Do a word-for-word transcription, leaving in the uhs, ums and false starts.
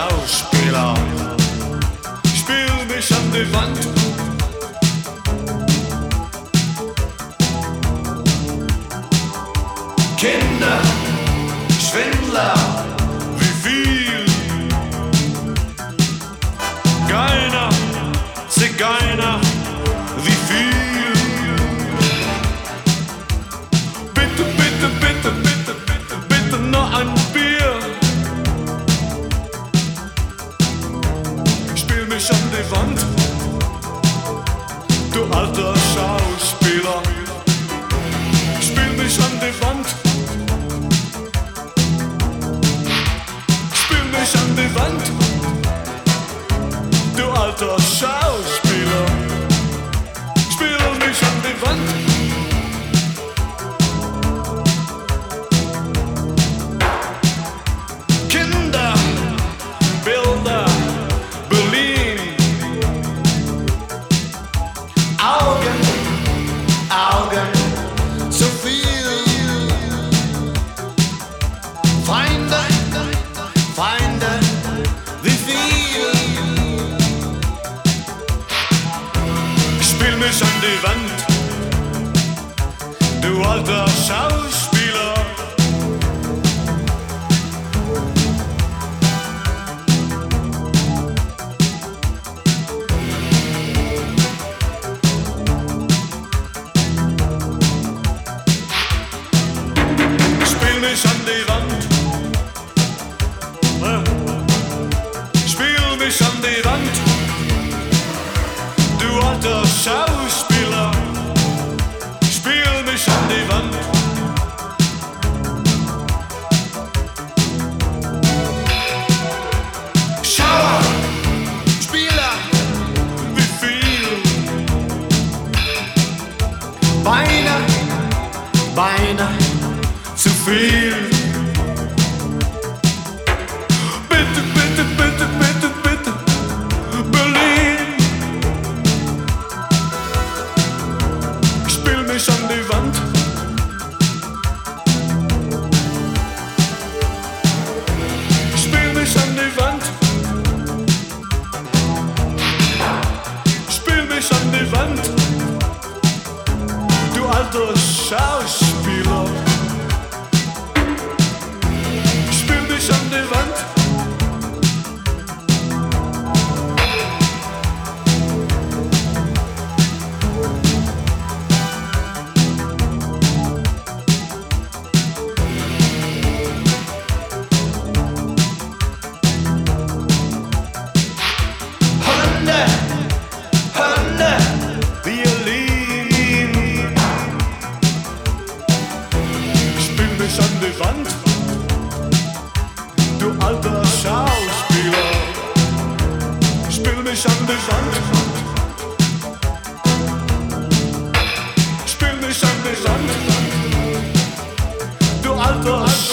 Schauspieler, spiel mich an die Wand. Kinder, Schwindler, wie viel? Geiler, Zigeuner, wie viel? Bitte, bitte, bitte, bitte, bitte, bitte noch ein Bier. Spiel mich an die Wand, du alter Schauspieler. Spiel mich an die Wand. Spiel mich an die Wand, du alter Schauspieler. Spiel mich an die Wand. Kinder, Bilder, Berlin. Augen, Augen, zu viel. Feinde, Feinde, wie viel? Spiel mich an die Wand, du alter Schauspieler. Spiel mich an die Wand. Spiel mich an die Wand, du alter Schauspieler. Spiel mich an die Wand. Schauer, Spieler, wie viel? Beine, Beine, zu viel. Bitte, bitte, bitte, bitte, bitte, Berlin. Spiel mich an die Wand. Spiel mich an die Wand. Spiel mich an die Wand, du alter Schauspieler. Spiel mich an die Wand. Holländer, Holländer, Violin. Spiel mich an die Wand, du alter Schauspieler. Spiel mich an die Wand. Spiel mich an die Wand, du alter Schauspieler.